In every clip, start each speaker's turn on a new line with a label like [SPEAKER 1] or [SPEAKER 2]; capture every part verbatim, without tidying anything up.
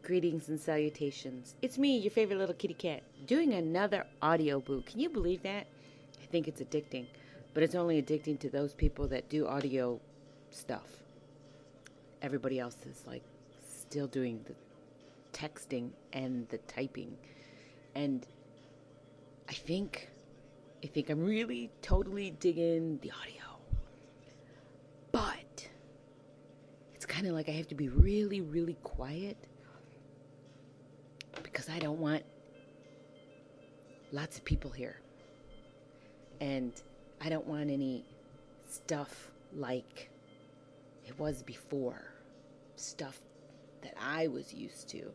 [SPEAKER 1] Greetings and salutations. It's me, your favorite little kitty cat, doing another audio boo. Can you believe that? I think it's addicting, but it's only addicting to those people that do audio stuff. Everybody else is like still doing the texting and the typing. And I think I think I'm really totally digging the audio. But it's kind of like I have to be really, really quiet because I don't want lots of people here. And I don't want any stuff like it was before. Stuff that I was used to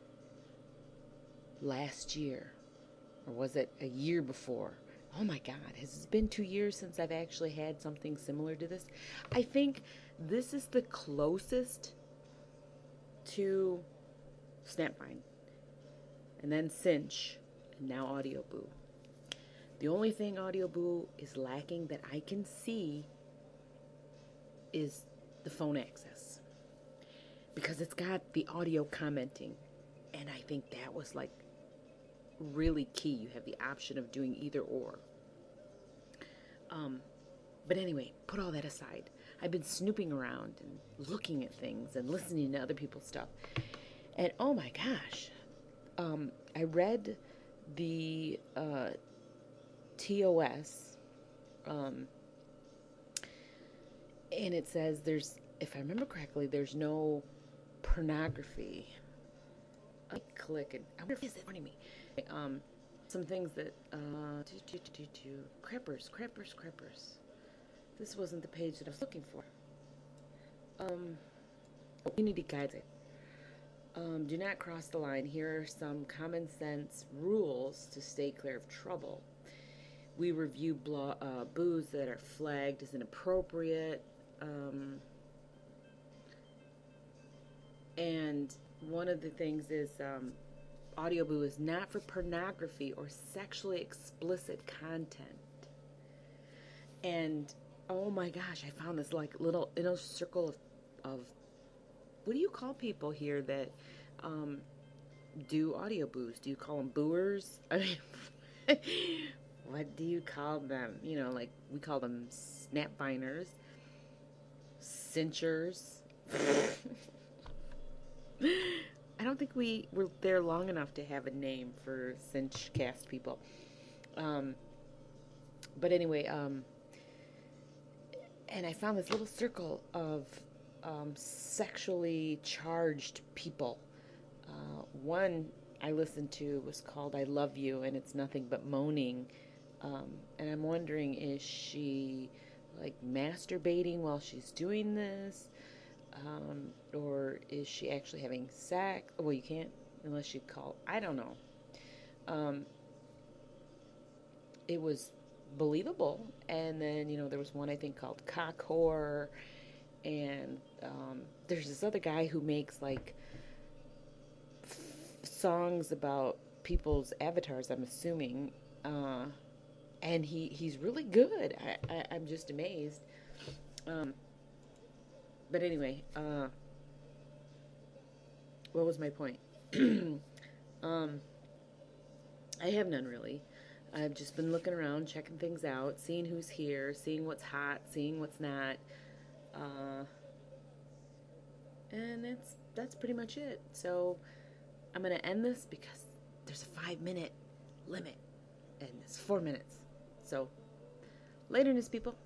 [SPEAKER 1] last year. Or was it a year before? Oh my God, has it been two years since I've actually had something similar to this? I think this is the closest to Snapvine. And then Cinch, and now Audio Boo. The only thing Audio Boo is lacking that I can see is the phone access. Because it's got the audio commenting. And I think that was like really key. You have the option of doing either or. Um, but anyway, put all that aside. I've been snooping around and looking at things and listening to other people's stuff. And oh my gosh, um, I read the uh, T O S, um, and it says there's, if I remember correctly, there's no pornography. I click and I wonder if it's warning me. Um, some things that uh, do, do, do, do, do. Crappers, crappers, crappers. This wasn't the page that I was looking for. Um, community guides. Um, do not cross the line. Here are some common sense rules to stay clear of trouble. We review blo- uh, boos that are flagged as inappropriate. Um, and one of the things is um, Audio Boo is not for pornography or sexually explicit content. And oh my gosh, I found this like little inner circle of, of what do you call people here that um, do audio boos? Do you call them booers? I mean, what do you call them? You know, like we call them snapviners, cinchers. I don't think we were there long enough to have a name for Cinchcast people. Um, but anyway, um, and I found this little circle of um, sexually charged people. Uh, one I listened to was called I Love You, and it's nothing but moaning. Um, and I'm wondering, is she like masturbating while she's doing this? Um, or is she actually having sex? Well, you can't unless you call. I don't know. Um, it was believable. And then, you know, there was one I think called Cock Whore. And um, there's this other guy who makes like f- songs about people's avatars, I'm assuming. Uh, and he, he's really good. I, I, I'm just amazed. Um, But anyway, uh, what was my point? um, I have none really. I've just been looking around, checking things out, seeing who's here, seeing what's hot, seeing what's not. Uh, and that's that's pretty much it. So I'm gonna end this because there's a five minute limit, and it's four minutes. So later, news people.